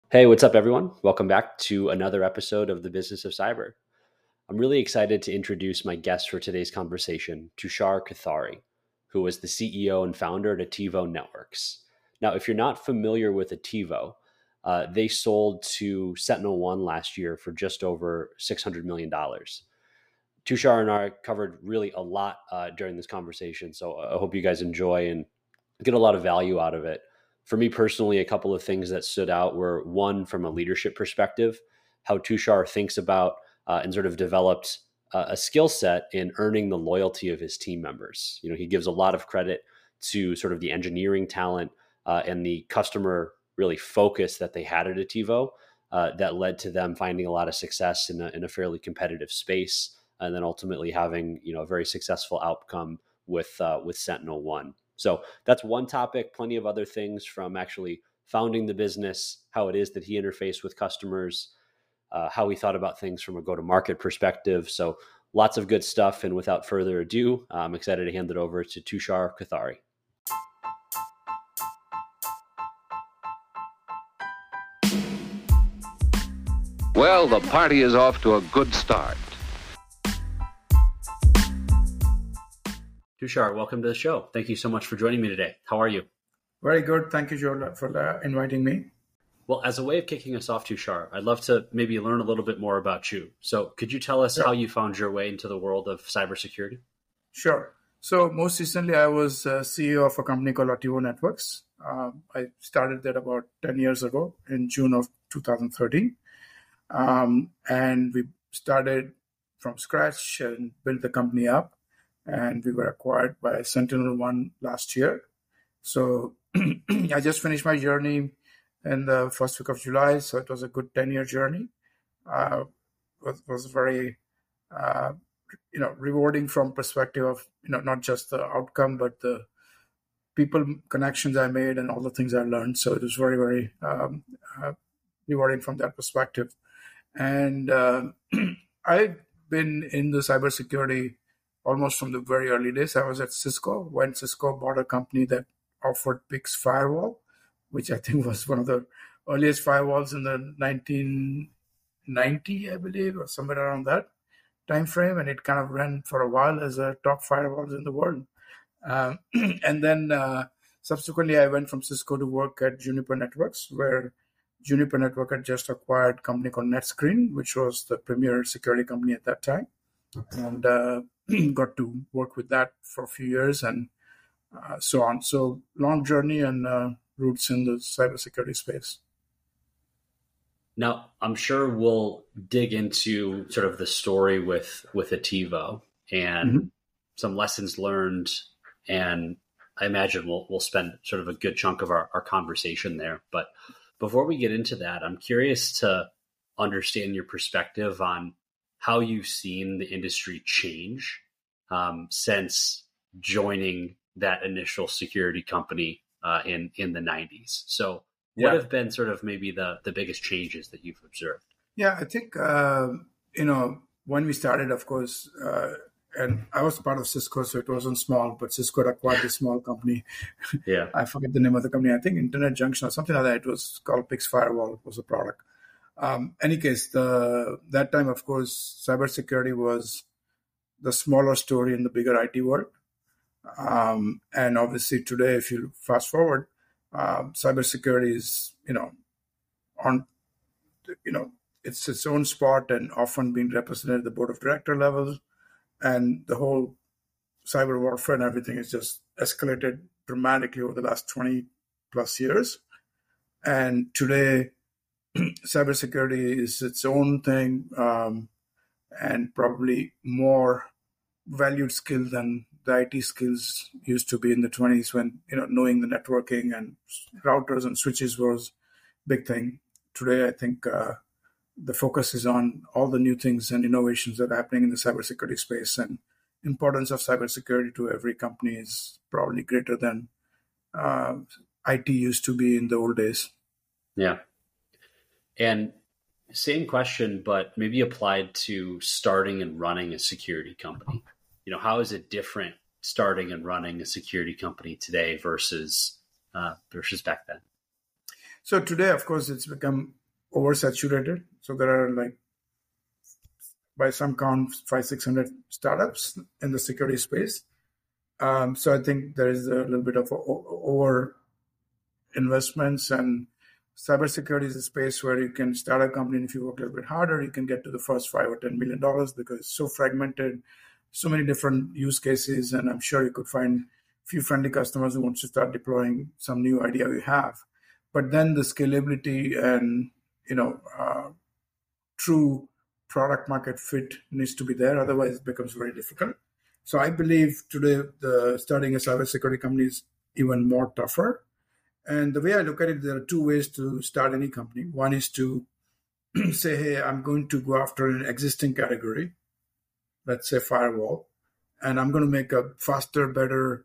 Hey, what's up, everyone? Welcome back to another episode of the Business of Cyber. I'm really excited to introduce my guest for today's conversation, Tushar Kathari, who is the CEO and founder at Attivo Networks. Now, if you're not familiar with Attivo, they sold to SentinelOne last year for just over $600 million. Tushar and I covered really a lot during this conversation, so I hope you guys enjoy and get a lot of value out of it. For me personally, a couple of things that stood out were one, from a leadership perspective, how Tushar thinks about and sort of developed a skill set in earning the loyalty of his team members. He gives a lot of credit to sort of the engineering talent and the customer really focus that they had at Attivo that led to them finding a lot of success in a fairly competitive space, and then ultimately having a very successful outcome with SentinelOne. So that's one topic. Plenty of other things, from actually founding the business, how it is that he interfaced with customers, how he thought about things from a go-to-market perspective. So lots of good stuff. And without further ado, I'm excited to hand it over to Tushar Kathari. Well, the party is off to a good start. Tushar, welcome to the show. Thank you so much for joining me today. How are you? Very good. Thank you, Joel, for inviting me. Well, as a way of kicking us off, Tushar, I'd love to maybe learn a little bit more about you. So could you tell us how you found your way into the world of cybersecurity? Sure. So most recently, I was CEO of a company called Attivo Networks. I started that about 10 years ago in June of 2013. And we started from scratch and built the company up. And we were acquired by SentinelOne last year. So I just finished my journey in the first week of July. So it was a good 10-year journey. Was very, rewarding from perspective of, not just the outcome, but the people connections I made and all the things I learned. So it was very, very rewarding from that perspective. And I've been in the cybersecurity almost from the very early days. I was at Cisco when Cisco bought a company that offered Pix Firewall, which I think was one of the earliest firewalls in the 1990, I believe, or somewhere around that time frame. And it kind of ran for a while as a top firewalls in the world. And then subsequently, I went from Cisco to work at Juniper Networks, where Juniper Network had just acquired a company called NetScreen, which was the premier security company at that time. And got to work with that for a few years and so on. So long journey and roots in the cybersecurity space. Now, I'm sure we'll dig into sort of the story with Attivo and some lessons learned. And I imagine we'll spend sort of a good chunk of our conversation there. But before we get into that, I'm curious to understand your perspective on how you've seen the industry change since joining that initial security company in the 90s. So what have been sort of maybe the biggest changes that you've observed? Yeah, I think, when we started, of course, and I was part of Cisco, so it wasn't small, but Cisco acquired this small company. Yeah. I forget the name of the company. I think Internet Junction or something like that. It was called Pix Firewall was a product. Any case, that time, of course, cybersecurity was the smaller story in the bigger IT world. And obviously today, if you fast forward, cybersecurity is, it's its own spot and often being represented at the board of director level. And the whole cyber warfare and everything has just escalated dramatically over the last 20 plus years. And today, cybersecurity is its own thing and probably more valued skill than the IT skills used to be in the 20s when, knowing the networking and routers and switches was a big thing. Today, I think the focus is on all the new things and innovations that are happening in the cybersecurity space, and importance of cybersecurity to every company is probably greater than IT used to be in the old days. Yeah. And same question, but maybe applied to starting and running a security company. How is it different starting and running a security company today versus back then? So today, of course, it's become oversaturated. So there are like, by some count, 500-600 startups in the security space. So I think there is a little bit of over investments, and cybersecurity is a space where you can start a company, and if you work a little bit harder, you can get to the first $5 or $10 million because it's so fragmented, so many different use cases, and I'm sure you could find a few friendly customers who want to start deploying some new idea you have. But then the scalability and true product market fit needs to be there. Otherwise, it becomes very difficult. So I believe today starting a cybersecurity company is even more tougher. And the way I look at it, there are two ways to start any company. One is to say, hey, I'm going to go after an existing category, let's say firewall, and I'm going to make a faster, better,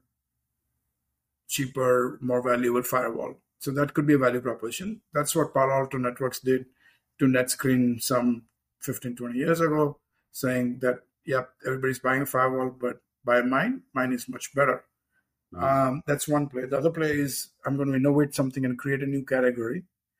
cheaper, more valuable firewall. So that could be a value proposition. That's what Palo Alto Networks did to NetScreen some 15, 20 years ago, saying that, yep, everybody's buying a firewall, but buy mine. Mine is much better. That's one play. The other play is I'm going to innovate something and create a new category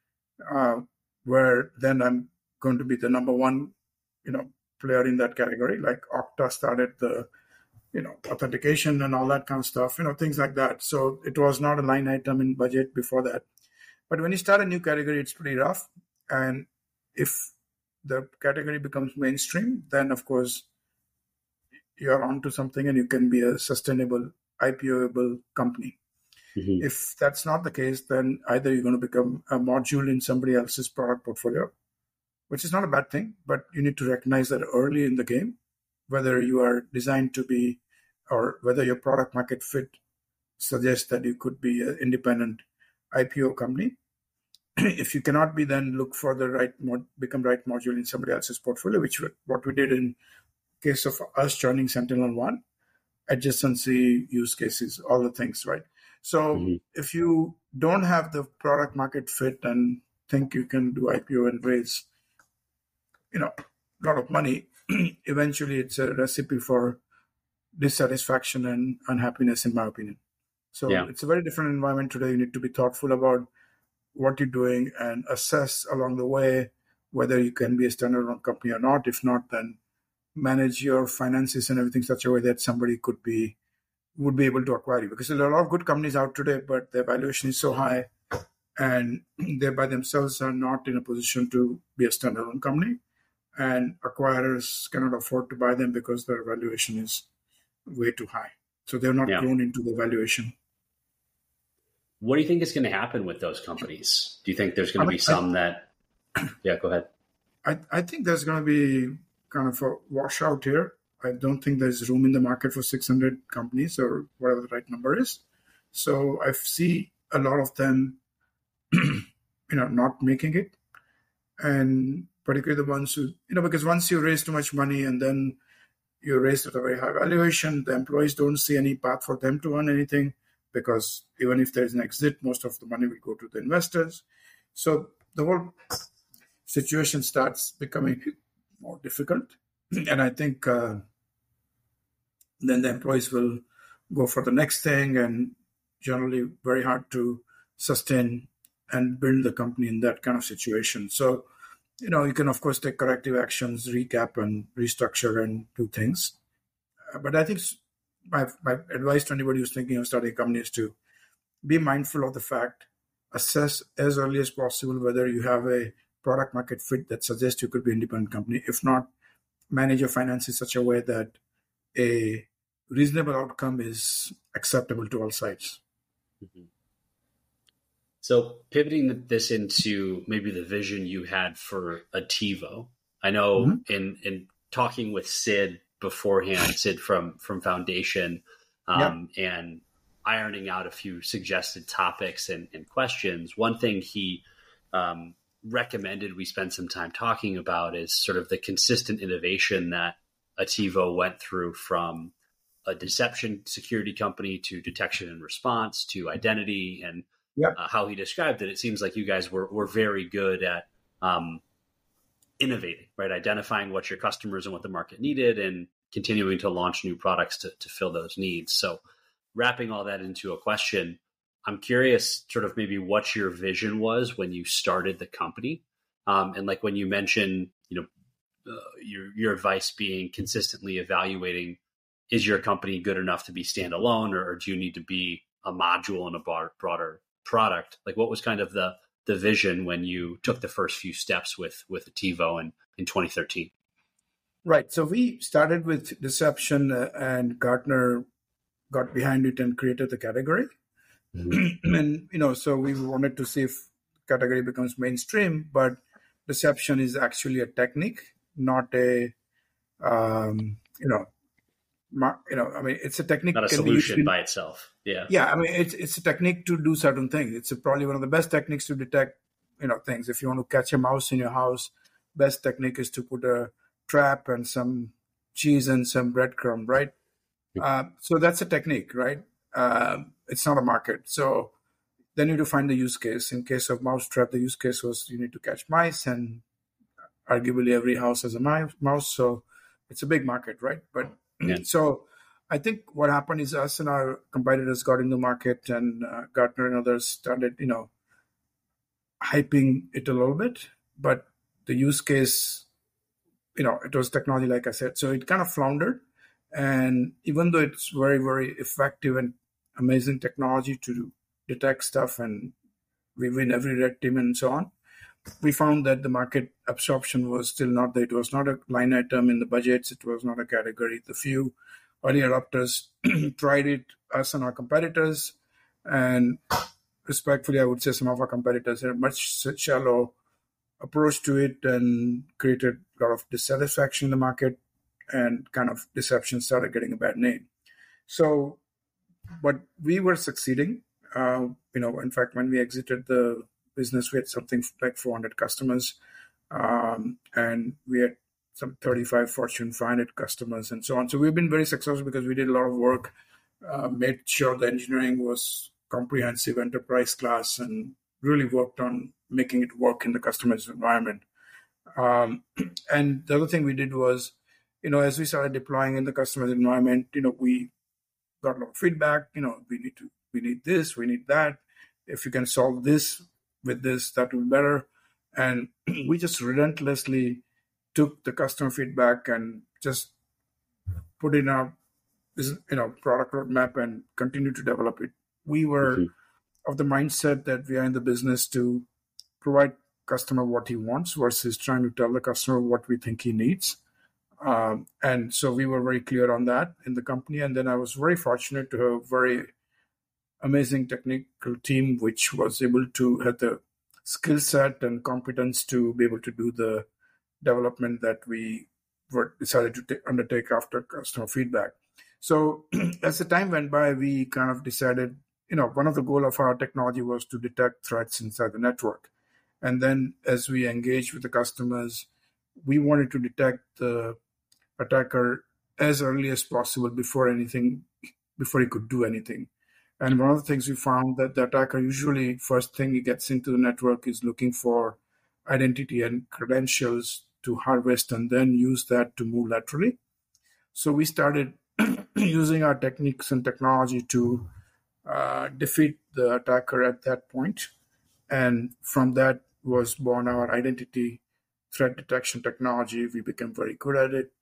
where then I'm going to be the number one, player in that category. Like Okta started the, authentication and all that kind of stuff, things like that. So it was not a line item in budget before that. But when you start a new category, it's pretty rough. And if the category becomes mainstream, then of course you're onto something and you can be a sustainable, IPO-able company. Mm-hmm. If that's not the case, then either you're going to become a module in somebody else's product portfolio, which is not a bad thing, but you need to recognize that early in the game, whether you are designed to be, or whether your product market fit suggests that you could be an independent IPO company. If you cannot be, then look for the become right module in somebody else's portfolio, which what we did in case of us joining SentinelOne, adjacency, use cases, all the things, right? So if you don't have the product market fit and think you can do IPO and raise, a lot of money, eventually it's a recipe for dissatisfaction and unhappiness, in my opinion. So It's a very different environment today. You need to be thoughtful about what you're doing and assess along the way whether you can be a standalone company or not. If not, then manage your finances and everything such a way that somebody would be able to acquire you. Because there are a lot of good companies out today, but their valuation is so high and they by themselves are not in a position to be a standalone company. And acquirers cannot afford to buy them because their valuation is way too high. So they're not grown into the valuation. What do you think is going to happen with those companies? Do you think there's going to be some that... Yeah, go ahead. I think there's going to be kind of a washout here. I don't think there's room in the market for 600 companies or whatever the right number is. So I see a lot of them, not making it. And particularly the ones who, because once you raise too much money and then you raise at a very high valuation, the employees don't see any path for them to earn anything, because even if there's an exit, most of the money will go to the investors. So the whole situation starts becoming more difficult. And I think then the employees will go for the next thing, and generally very hard to sustain and build the company in that kind of situation. So, you can, of course, take corrective actions, recap and restructure and do things. But I think my advice to anybody who's thinking of starting a company is to be mindful of the fact, assess as early as possible whether you have a product market fit that suggests you could be an independent company. If not, manage your finances in such a way that a reasonable outcome is acceptable to all sides. Mm-hmm. So pivoting this into maybe the vision you had for Attivo. I know in talking with Sid beforehand, Sid from Foundation, and ironing out a few suggested topics and questions, one thing he recommended we spend some time talking about is sort of the consistent innovation that Attivo went through, from a deception security company to detection and response to identity, and how he described it. It seems like you guys were very good at innovating, right? Identifying what your customers and what the market needed and continuing to launch new products to fill those needs. So wrapping all that into a question, I'm curious sort of maybe what your vision was when you started the company. And like when you mentioned, your advice being consistently evaluating, is your company good enough to be standalone, or do you need to be a module in a broader product? Like what was kind of the vision when you took the first few steps with Attivo in 2013? Right. So we started with deception, and Gartner got behind it and created the category. Mm-hmm. And, so we wanted to see if category becomes mainstream, but deception is actually a technique, not a, I mean, it's a technique. Not a solution by itself. Yeah. Yeah. I mean, it's a technique to do certain things. It's probably one of the best techniques to detect, things. If you want to catch a mouse in your house, best technique is to put a trap and some cheese and some breadcrumb, right? So that's a technique, right? It's not a market. So then you need to find the use case. In case of mousetrap, the use case was you need to catch mice, and arguably every house has a mouse. So it's a big market, right? But So I think what happened is us and our competitors got in the market, and Gartner and others started, hyping it a little bit. But the use case, it was technology, like I said. So it kind of floundered. And even though it's very, very effective and amazing technology to detect stuff, and we win every red team and so on, we found that the market absorption was still not there. It was not a line item in the budgets. It was not a category. The few early adopters tried it, us and our competitors. And respectfully, I would say some of our competitors had a much shallow approach to it and created a lot of dissatisfaction in the market, and kind of deception started getting a bad name. So, but we were succeeding. In fact, when we exited the business, we had something like 400 customers, and we had some 35 Fortune 500 customers and so on. So we've been very successful because we did a lot of work, made sure the engineering was comprehensive, enterprise class, and really worked on making it work in the customer's environment. And the other thing we did was, as we started deploying in the customer's environment, we got a lot of feedback. We need this, we need that. If you can solve this with this, that will be better. And we just relentlessly took the customer feedback and just put in our, product roadmap and continue to develop it. We were of the mindset that we are in the business to provide customer what he wants versus trying to tell the customer what we think he needs. And so we were very clear on that in the company. And then I was very fortunate to have a very amazing technical team, which was able to have the skill set and competence to be able to do the development that we decided to undertake after customer feedback. So as the time went by, we kind of decided, one of the goals of our technology was to detect threats inside the network. And then as we engaged with the customers, we wanted to detect the attacker as early as possible before he could do anything. And one of the things we found that the attacker usually first thing he gets into the network is looking for identity and credentials to harvest and then use that to move laterally. So we started using our techniques and technology to defeat the attacker at that point. And from that was born our identity threat detection technology. We became very good at it.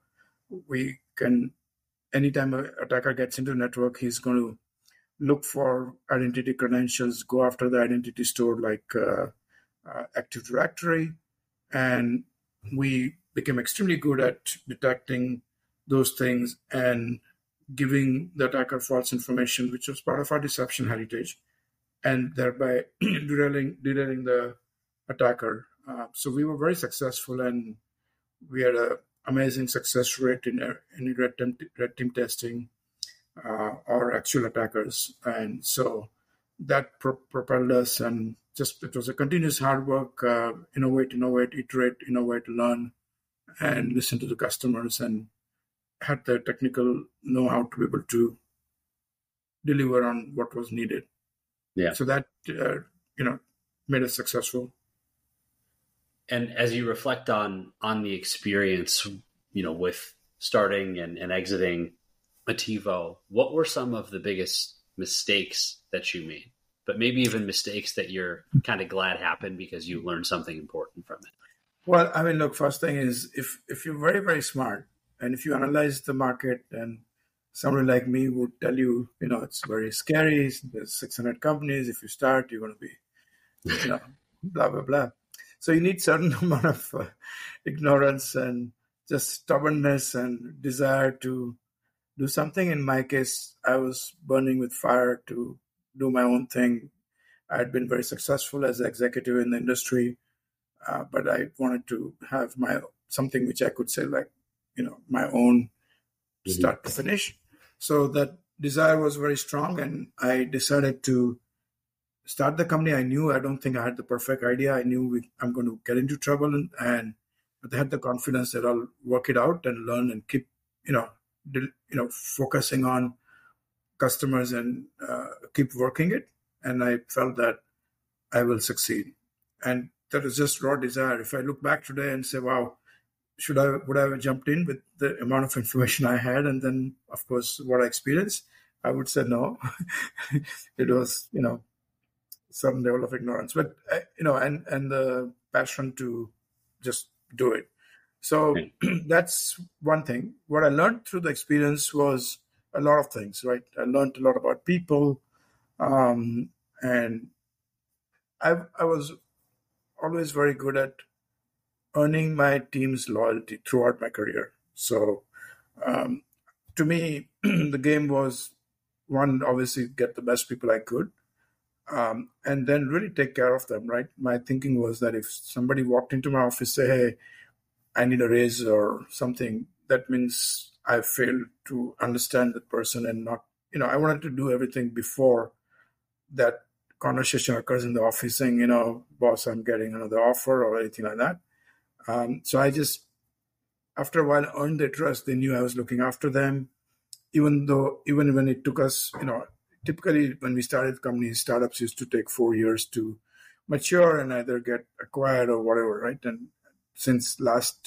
We can, anytime an attacker gets into the network, he's going to look for identity credentials, go after the identity store like Active Directory. And we became extremely good at detecting those things and giving the attacker false information, which was part of our deception heritage, and thereby derailing the attacker. So we were very successful, and we had an amazing success rate in red team testing our actual attackers. And so that propelled us, and it was a continuous hard work, innovate, iterate, learn, and listen to the customers, and had the technical know-how to be able to deliver on what was needed. Yeah. So that, made us successful. And as you reflect on the experience, with starting and exiting Attivo, what were some of the biggest mistakes that you made, but maybe even mistakes that you're kind of glad happened because you learned something important from it? Well, I mean, look, first thing is if you're very, very smart and if you analyze the market, and somebody like me would tell you, it's very scary. There's 600 companies. If you start, you're going to be, blah, blah, blah. So you need certain amount of ignorance and just stubbornness and desire to do something. In my case, I was burning with fire to do my own thing. I had been very successful as an executive in the industry, but I wanted to have something which I could say my own start to finish. So that desire was very strong, and I decided to start the company. I don't think I had the perfect idea. I knew I'm going to get into trouble, but I had the confidence that I'll work it out and learn and keep, focusing on customers and keep working it. And I felt that I will succeed. And that was just raw desire. If I look back today and say, wow, would I have jumped in with the amount of information I had? And then, of course, what I experienced, I would say no. It was, some level of ignorance, but, and the passion to just do it. So that's one thing. What I learned through the experience was a lot of things, right? I learned a lot about people. And I was always very good at earning my team's loyalty throughout my career. So to me, the game was, one, obviously get the best people I could, and then really take care of them, right? My thinking was that if somebody walked into my office, say, hey, I need a raise or something, that means I failed to understand the person and not, I wanted to do everything before that conversation occurs in the office saying, boss, I'm getting another offer or anything like that. So I just, after a while, earned their trust. They knew I was looking after them, even when it took us, typically when we started companies, startups used to take 4 years to mature and either get acquired or whatever, right? And since last,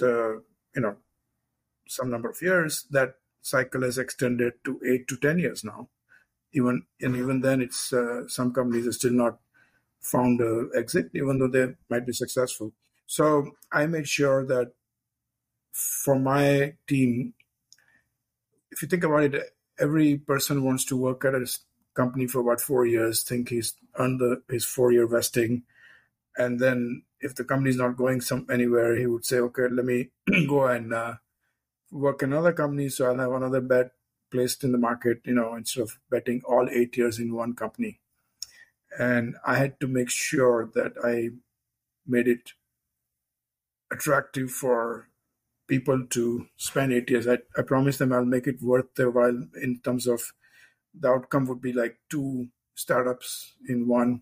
some number of years, that cycle has extended to 8 to 10 years now. Even then, it's some companies are still not found an exit, even though they might be successful. So I made sure that for my team, if you think about it, every person wants to work at a company for about 4 years, think he's earned his 4-year vesting. And then if the company is not going anywhere, he would say, okay, let me go and work in another company so I'll have another bet placed in the market, instead of betting all 8 years in one company. And I had to make sure that I made it attractive for people to spend 8 years. I promised them I'll make it worth their while in terms of the outcome would be like 2 startups in one.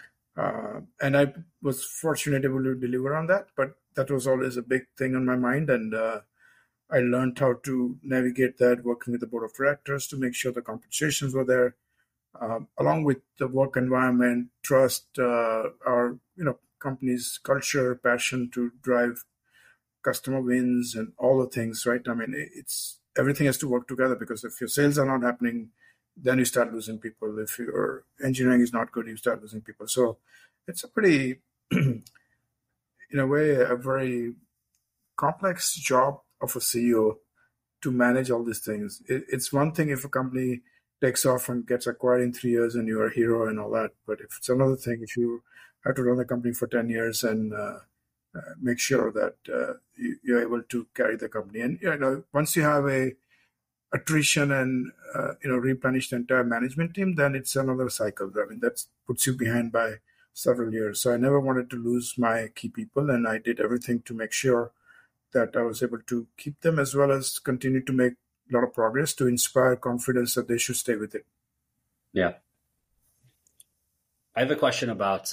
And I was fortunate able to deliver on that, but that was always a big thing on my mind. And I learned how to navigate that, working with the board of directors to make sure the compensations were there, along with the work environment, trust, our company's culture, passion to drive customer wins and all the things, right? I mean, everything has to work together, because if your sales are not happening, then you start losing people. If your engineering is not good, you start losing people. So it's a pretty, in a way, a very complex job of a CEO to manage all these things. It's one thing if a company takes off and gets acquired in 3 years and you're a hero and all that. But if it's another thing, if you have to run a company for 10 years and make sure that you're able to carry the company. And, once you have a attrition and, replenish the entire management team, then it's another cycle. I mean, that puts you behind by several years. So I never wanted to lose my key people, and I did everything to make sure that I was able to keep them, as well as continue to make a lot of progress to inspire confidence that they should stay with it. Yeah. I have a question about,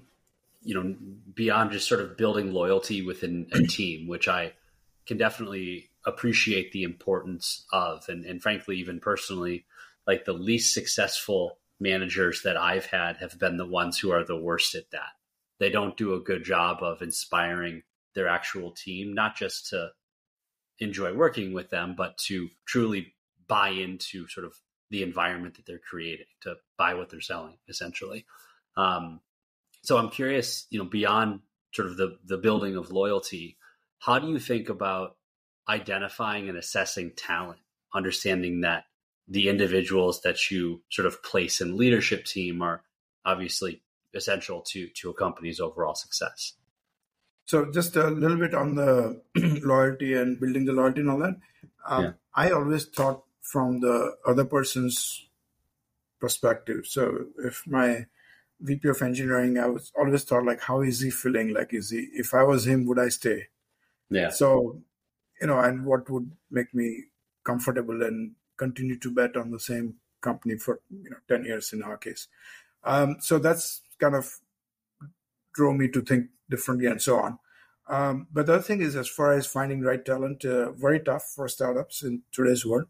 beyond just sort of building loyalty within a team, which I can definitely appreciate the importance of. And frankly, even personally, like the least successful managers that I've had have been the ones who are the worst at that. They don't do a good job of inspiring their actual team, not just to enjoy working with them, but to truly buy into sort of the environment that they're creating to buy what they're selling, essentially. So I'm curious, beyond sort of the building of loyalty, how do you think about identifying and assessing talent, understanding that the individuals that you sort of place in leadership team are obviously essential to a company's overall success? So just a little bit on the loyalty and building the loyalty and all that. I always thought from the other person's perspective. So if my VP of engineering, I was always thought like, how is he feeling? Like, if I was him, would I stay? Yeah. So, and what would make me comfortable and continue to bet on the same company for 10 years in our case. So that's kind of drove me to think differently and so on. But the other thing is, as far as finding right talent, very tough for startups in today's world.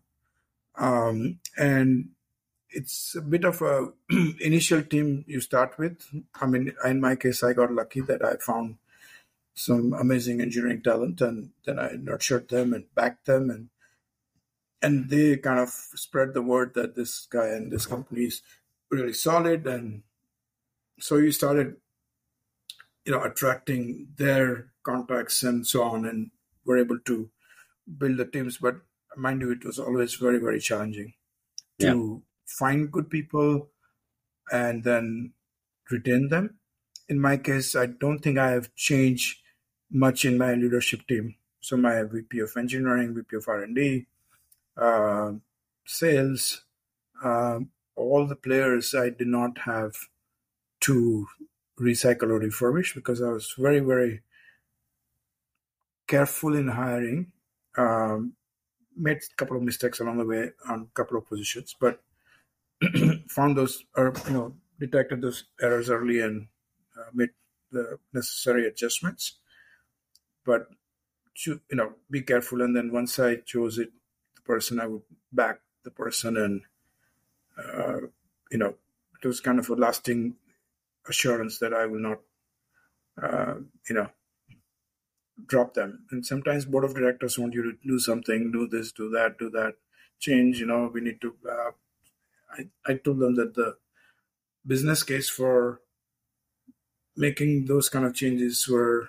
And it's a bit of a initial team you start with. I mean, in my case, I got lucky that I found some amazing engineering talent, and then I nurtured them and backed them, and they kind of spread the word that this guy and this company is really solid. And so you started, attracting their contacts and so on, and were able to build the teams. But mind you, it was always very, very challenging to find good people and then retain them. In my case, I don't think I have changed much in my leadership team. So my VP of engineering, VP of R&D, sales, all the players I did not have to recycle or refurbish because I was very, very careful in hiring. Made a couple of mistakes along the way on a couple of positions, but found those, or detected those errors early and made the necessary adjustments. But be careful. And then once I chose the person, I would back the person, and it was kind of a lasting assurance that I will not, drop them. And sometimes board of directors want you to do something, do this, do that, change. We need to. I told them that the business case for making those kind of changes were,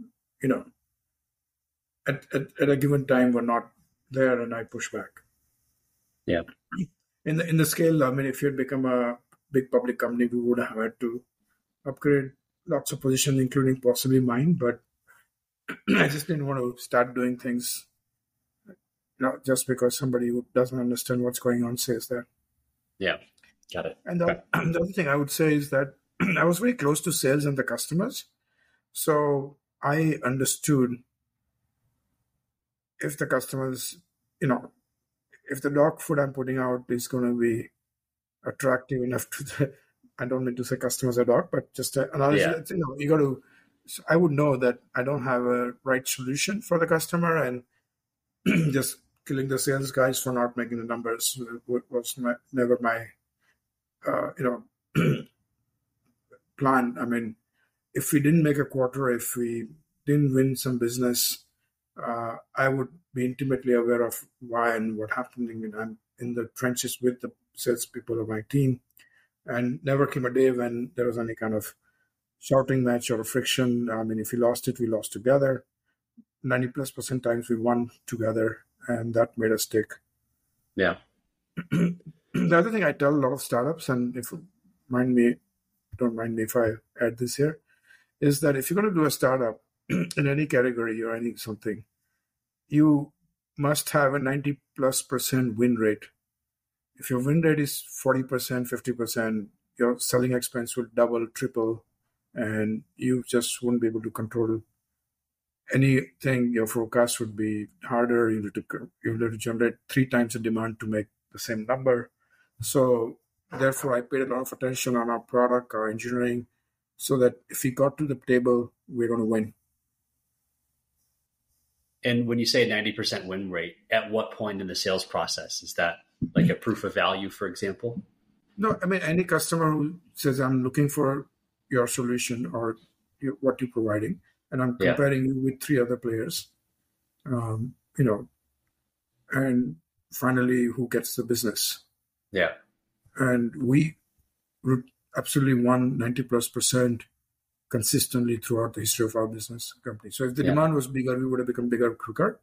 at a given time were not there, and I pushed back. Yeah. In the scale, I mean, if you had become a big public company, we would have had to upgrade lots of positions, including possibly mine. But I just didn't want to start doing things, just because somebody who doesn't understand what's going on says that. Yeah, got it. And the other thing I would say is that I was very close to sales and the customers. So I understood if the customers, if the dog food I'm putting out is going to be attractive enough to I don't mean to say customers are dog, but just analogy, you got to, so I would know that I don't have a right solution for the customer, and just killing the sales guys for not making the numbers was never my, plan. I mean, if we didn't make a quarter, if we didn't win some business, I would be intimately aware of why and what happening. And I'm in the trenches with the salespeople of my team, and never came a day when there was any kind of shouting match or friction. I mean, if we lost it, we lost together. 90+% times we won together, and that made us stick. Yeah. The other thing I tell a lot of startups, and if you don't mind me if I add this here, is that if you're going to do a startup in any category or any something, you must have a 90+% win rate. If your win rate is 40%, 50%, your selling expense will double, triple, and you just won't be able to control anything. Your forecast would be harder. You need to generate 3 times the demand to make the same number. So therefore, I paid a lot of attention on our product, our engineering, so that if we got to the table, we're going to win. And when you say 90% win rate, at what point in the sales process? Is that like a proof of value, for example? No, I mean, any customer who says, I'm looking for your solution or what you're providing, and I'm comparing you with 3 other players, and finally, who gets the business? Yeah. And we absolutely won 90+% consistently throughout the history of our business company. So if the Yeah. demand was bigger, we would have become bigger quicker.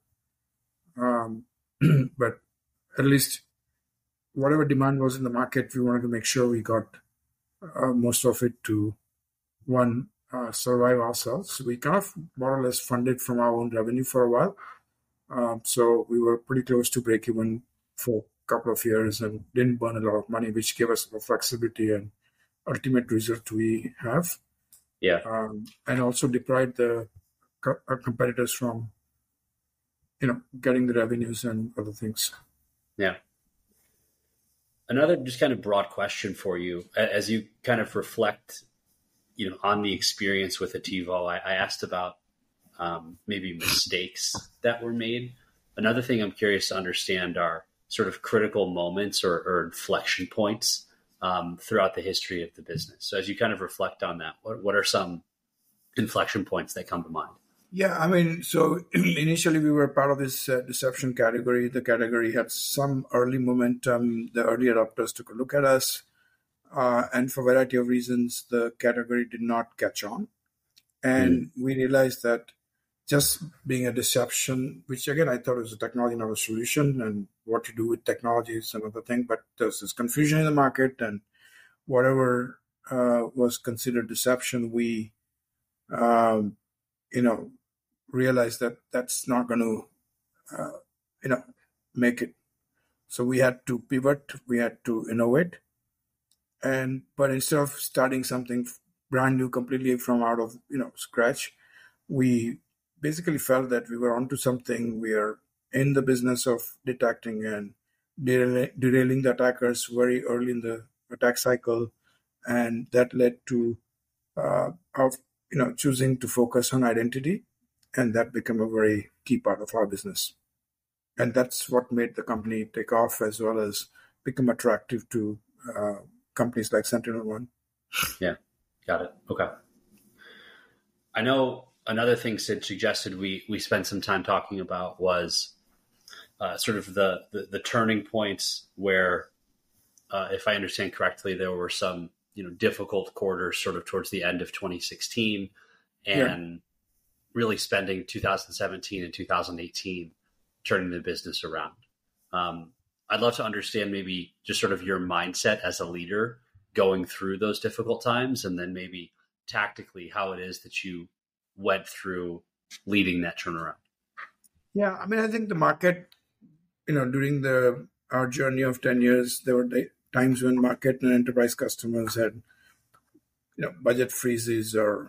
But at least whatever demand was in the market, we wanted to make sure we got most of it to survive ourselves. We kind of more or less funded from our own revenue for a while. So we were pretty close to break even for a couple of years and didn't burn a lot of money, which gave us the flexibility and ultimate result we have. Yeah. And also deprived our competitors from, getting the revenues and other things. Yeah. Another just kind of broad question for you, as you kind of reflect, on the experience with Attivo. I asked about maybe mistakes that were made. Another thing I'm curious to understand are sort of critical moments or inflection points throughout the history of the business. So as you kind of reflect on that, what are some inflection points that come to mind? Yeah, I mean, so initially we were part of this deception category. The category had some early momentum. The early adopters took a look at us. And for a variety of reasons, the category did not catch on. And we realized that just being a deception, which again, I thought was a technology, not a solution, and what to do with technology is another thing. But there's this confusion in the market, and whatever was considered deception, we, realized that that's not going to, make it. So we had to pivot, we had to innovate. But instead of starting something brand new, completely from out of scratch, we basically felt that we were onto something. We are in the business of detecting and derailing the attackers very early in the attack cycle, and that led to our choosing to focus on identity, and that became a very key part of our business. And that's what made the company take off, as well as become attractive to companies like SentinelOne. Yeah, got it. Okay. I know another thing Sid suggested we spend some time talking about was sort of the turning points where, if I understand correctly, there were some difficult quarters sort of towards the end of 2016, and really spending 2017 and 2018 turning the business around. I'd love to understand maybe just sort of your mindset as a leader going through those difficult times, and then maybe tactically how it is that you went through leading that turnaround. Yeah, I mean, I think the market, during our journey of 10 years, there were times when market and enterprise customers had, budget freezes or,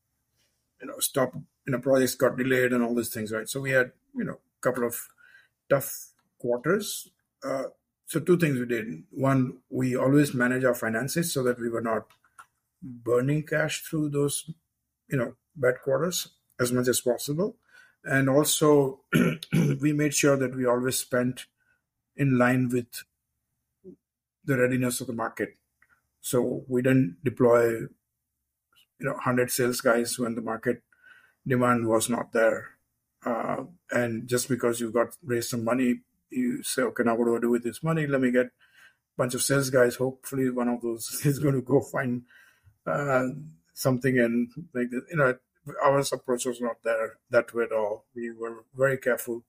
stop, projects got delayed and all these things, right? So we had, a couple of tough quarters. So two things we did. One, we always manage our finances so that we were not burning cash through those, bad quarters as much as possible. And also, we made sure that we always spent in line with the readiness of the market. So we didn't deploy, 100 sales guys when the market demand was not there. And just because you raised some money, you say, okay, now what do I do with this money? Let me get a bunch of sales guys. Hopefully one of those is going to go find something and make it. Our approach was not there that way at all. We were very careful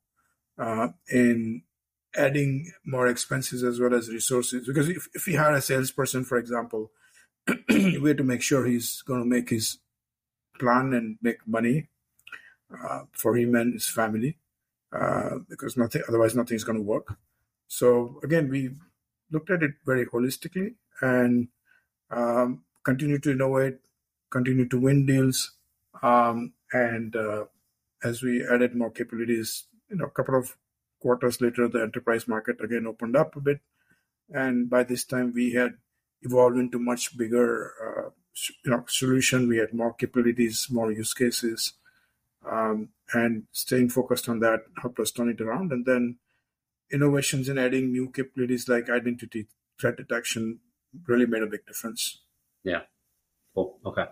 in adding more expenses as well as resources. Because if we hire a salesperson, for example, we had to make sure he's going to make his plan and make money for him and his family, because otherwise nothing's going to work. So again, we looked at it very holistically and continue to innovate, continue to win deals, and as we added more capabilities, a couple of quarters later, the enterprise market again opened up a bit, and by this time we had evolved into much bigger solution. We had more capabilities, more use cases, and staying focused on that helped us turn it around. And then innovations in adding new capabilities like identity threat detection really made a big difference. Yeah. Cool. Okay.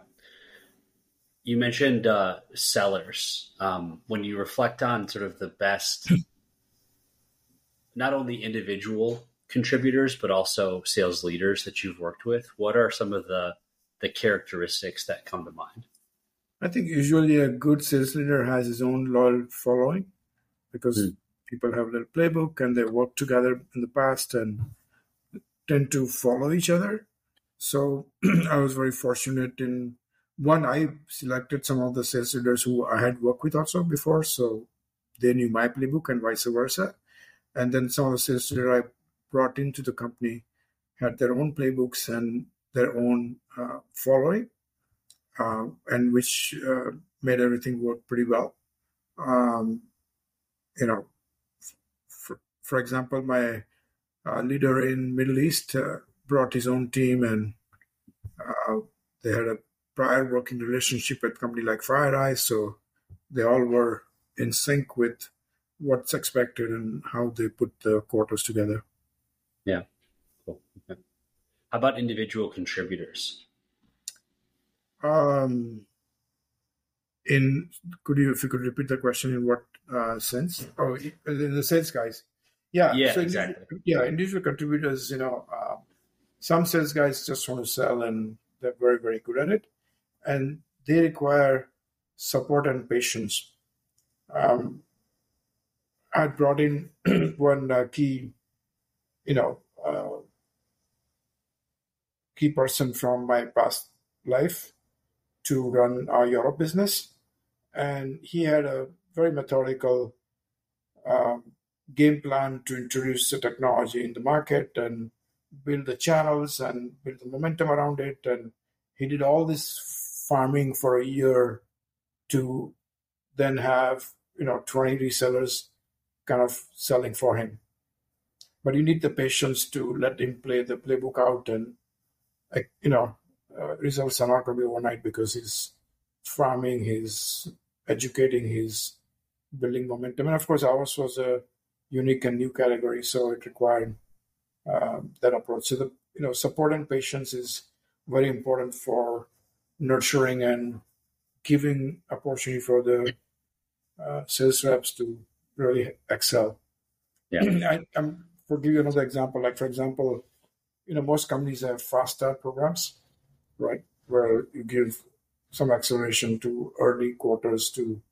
You mentioned sellers. When you reflect on sort of the best, not only individual contributors, but also sales leaders that you've worked with. What are some of the characteristics that come to mind? I think usually a good sales leader has his own loyal following because people have a little playbook and they worked together in the past and tend to follow each other. So I was very fortunate in one, I selected some of the sales leaders who I had worked with also before. So they knew my playbook and vice versa. And then some of the sales leaders I brought into the company had their own playbooks and their own following, and which made everything work pretty well. For example, my leader in Middle East brought his own team, and they had a prior working relationship with a company like FireEye, so they all were in sync with what's expected and how they put the quarters together. Yeah, cool. Okay. How about individual contributors? If you could repeat the question, in what sense? Oh, in the sales guys. Yeah, so exactly. Individual contributors, some sales guys just want to sell and they're very, very good at it. And they require support and patience. I brought in one key person from my past life to run our Europe business. And he had a very methodical game plan to introduce the technology in the market and build the channels and build the momentum around it. And he did all this farming for a year to then have 20 resellers kind of selling for him. But you need the patience to let him play the playbook out, and results are not going to be overnight because he's farming, he's educating, he's building momentum. And of course, ours was a unique and new category, so it required that approach. So the support and patience is very important for nurturing and giving opportunity for the sales reps to really excel. Yeah. For give you another example, like for example, most companies have fast start programs, right, where you give some acceleration to early quarters to,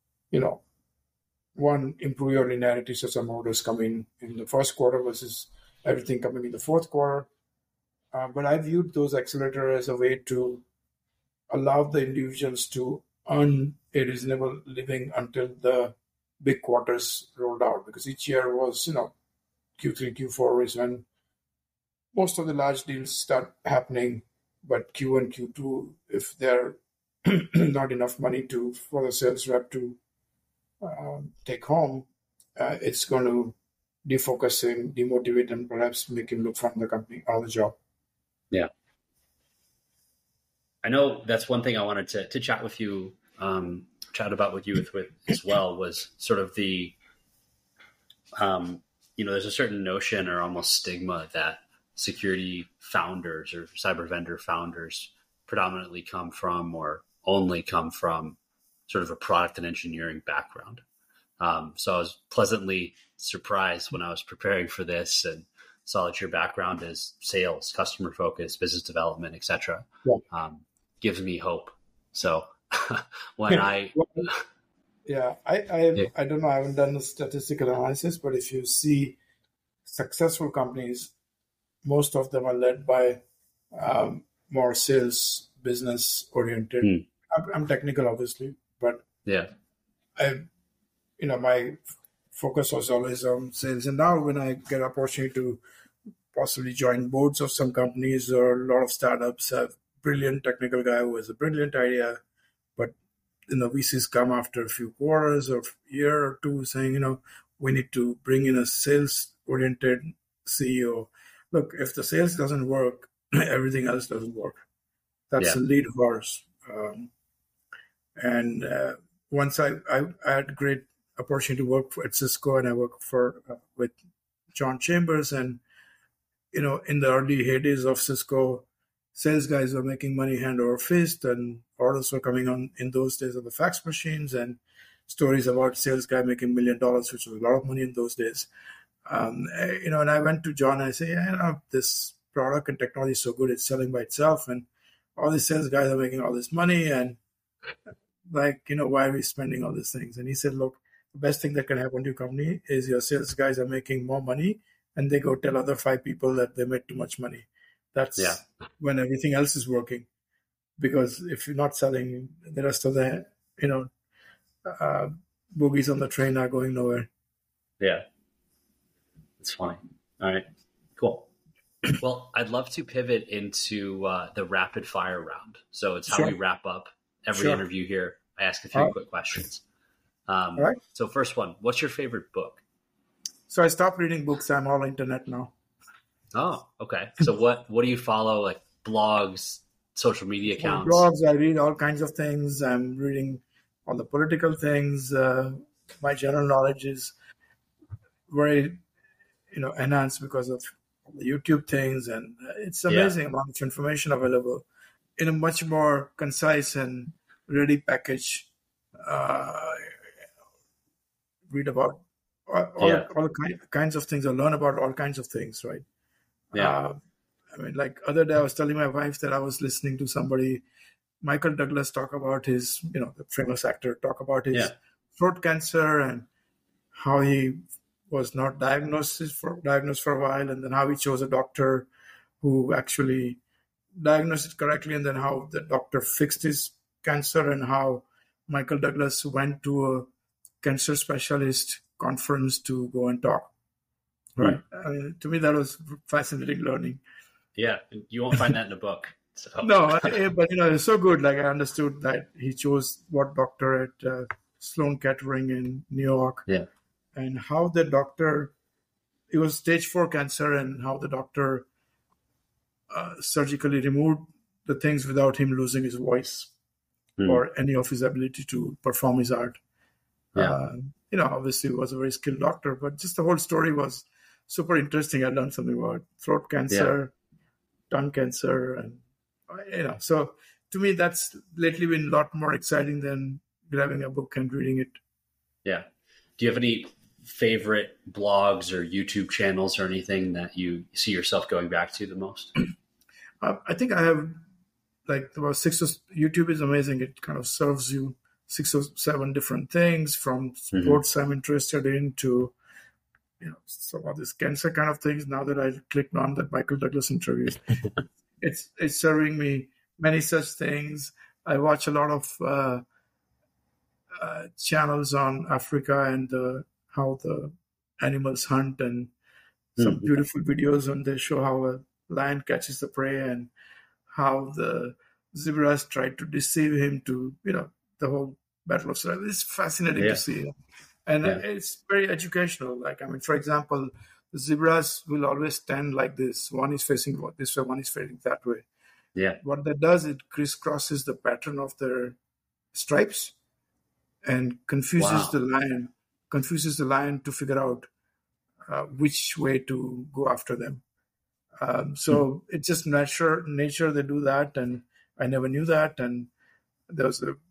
one, improve your linearity so some orders come in the first quarter versus everything coming in the fourth quarter. But I viewed those accelerators as a way to allow the individuals to earn a reasonable living until the big quarters rolled out, because each year was, Q3, Q4 is when most of the large deals start happening, but Q1, Q2, if they're not enough money for the sales rep to take home, it's going to defocus him, demotivate, and perhaps make him look from the company on the job. Yeah. I know that's one thing I wanted to chat with you, chat about with you with as well, was sort of the, there's a certain notion or almost stigma that security founders or cyber vendor founders predominantly come from or only come from sort of a product and engineering background. So I was pleasantly surprised when I was preparing for this and saw that your background is sales, customer focus, business development, etc. Yeah. Gives me hope. So when I don't know, I haven't done the statistical analysis, but if you see successful companies, most of them are led by more sales, business oriented. I'm technical, obviously, but my focus was always on sales. And now when I get an opportunity to possibly join boards of some companies, or a lot of startups have brilliant technical guy who has a brilliant idea, but VCs come after a few quarters or a year or two saying, we need to bring in a sales-oriented CEO. Look, if the sales doesn't work, everything else doesn't work. That's the lead horse. Once I had great opportunity to work at Cisco, and I worked with John Chambers, and in the early heydays of Cisco, sales guys were making money hand over fist, and orders were coming on in those days of the fax machines, and stories about sales guy making $1 million, which was a lot of money in those days. And I went to John and I say, this product and technology is so good, it's selling by itself, and all these sales guys are making all this money, and why are we spending all these things? And he said, look, the best thing that can happen to your company is your sales guys are making more money, and they go tell other 5 people that they made too much money. That's when everything else is working. Because if you're not selling, the rest of the, bogies on the train are going nowhere. Yeah. It's funny. All right, cool. Well, I'd love to pivot into the rapid fire round. So it's how we wrap up every interview here. I ask a few quick questions. All right. So first one, what's your favorite book? So I stopped reading books. I'm all internet now. Oh, okay. So what do you follow? Like blogs, social media accounts? Blogs, I read all kinds of things. I'm reading all the political things. My general knowledge is very, enhanced because of the YouTube things. And it's amazing amount of information available in a much more concise and ready package. Read about all kinds of things, or learn about all kinds of things, right? Yeah. Like other day I was telling my wife that I was listening to somebody, Michael Douglas, talk about his, the famous actor, talk about his throat cancer and how he was not diagnosed for a while, and then how he chose a doctor who actually diagnosed it correctly, and then how the doctor fixed his cancer, and how Michael Douglas went to a cancer specialist conference to go and talk. Right. To me, that was fascinating learning. Yeah. You won't find that in a book. So. No, but it's so good. Like I understood that he chose what doctor at Sloan Kettering in New York. Yeah. And how the doctor, it was stage 4 cancer, and how the doctor surgically removed the things without him losing his voice or any of his ability to perform his art. Yeah. Obviously he was a very skilled doctor, but just the whole story was super interesting. I learned something about throat cancer, tongue cancer, and so to me that's lately been a lot more exciting than grabbing a book and reading it. Yeah. Do you have any favorite blogs or YouTube channels or anything that you see yourself going back to the most? I think I have about 6 or YouTube is amazing. It kind of serves you 6 or 7 different things, from sports I'm interested in to some of this cancer kind of things. Now that I clicked on that Michael Douglas interview, it's serving me many such things. I watch a lot of channels on Africa and how the animals hunt, and some beautiful videos when they show how a lion catches the prey and how the zebras try to deceive him to, the whole battle of survival. It's fascinating to see. And it's very educational. For example, the zebras will always stand like this. One is facing this way, one is facing that way. Yeah. What that does, it crisscrosses the pattern of their stripes and confuses the lion to figure out which way to go after them. So it's just nature they do that, and I never knew that. And there was a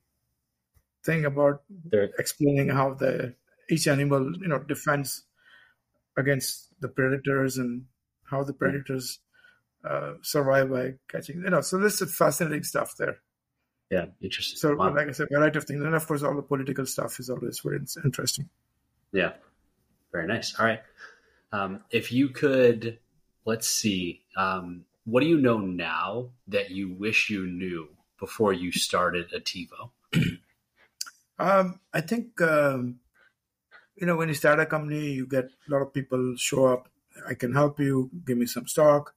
thing about explaining how each animal defends against the predators, and how the predators survive by catching. So this is fascinating stuff there. Yeah, interesting. So like I said, a variety of things, and of course all the political stuff is always very interesting. Yeah, very nice. All right, if you could, let's see, what do you know now that you wish you knew before you started Attivo? I think, when you start a company, you get a lot of people show up. I can help you, give me some stock.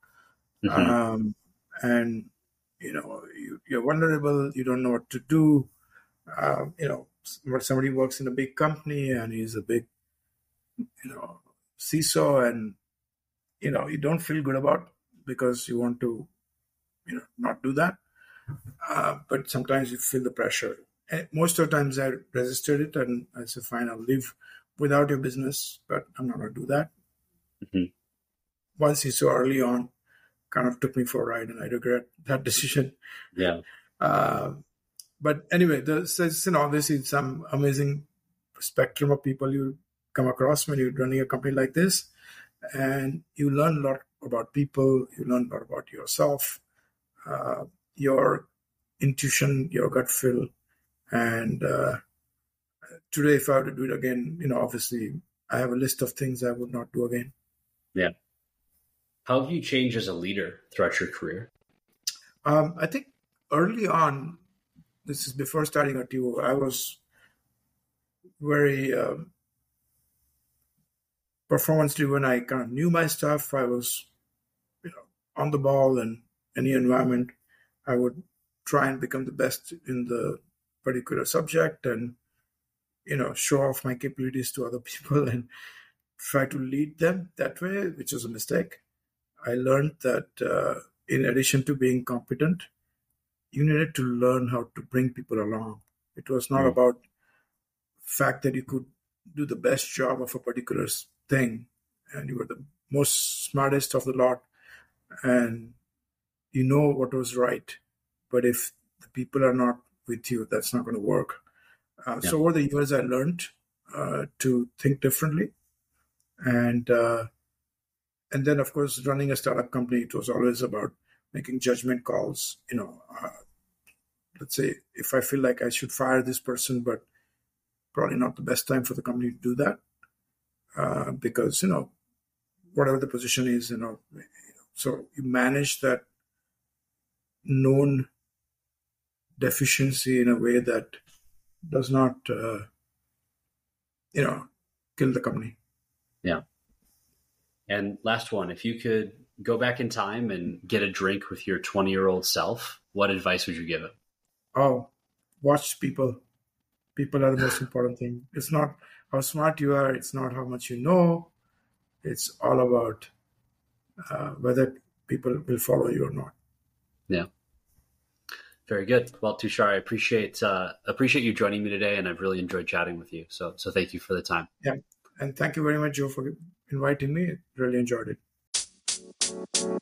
And, you're vulnerable. You don't know what to do. Somebody works in a big company and he's a big, CISO, and, you don't feel good about because you want to, not do that. But sometimes you feel the pressure. And most of the times I resisted it, and I said, fine, I'll live without your business, but I'm not going to do that. Once CISO early on kind of took me for a ride, and I regret that decision. Yeah. But anyway, there's obviously some amazing spectrum of people you come across when you're running a company like this. And you learn a lot about people, you learn a lot about yourself, your intuition, your gut feel. And today, if I were to do it again, obviously I have a list of things I would not do again. Yeah. How have you changed as a leader throughout your career? I think early on, this is before starting at TiVo, I was very performance driven. I kind of knew my stuff. I was, on the ball in any environment. I would try and become the best in the particular subject and, show off my capabilities to other people and try to lead them that way, which was a mistake. I learned that in addition to being competent, you needed to learn how to bring people along. It was not about fact that you could do the best job of a particular thing and you were the most smartest of the lot and you know what was right. But if the people are not with you, that's not going to work. So over the years, I learned to think differently. And then, of course, running a startup company, it was always about making judgment calls. Let's say if I feel like I should fire this person, but probably not the best time for the company to do that because, whatever the position is, so you manage that known deficiency in a way that does not, kill the company. Yeah. And last one, if you could go back in time and get a drink with your 20-year-old self, what advice would you give it? Oh, watch people. People are the most important thing. It's not how smart you are. It's not how much you know. It's all about whether people will follow you or not. Yeah. Very good. Well, Tushar, I appreciate you joining me today, and I've really enjoyed chatting with you. So thank you for the time. Yeah. And thank you very much, Joe, for inviting me. Really enjoyed it.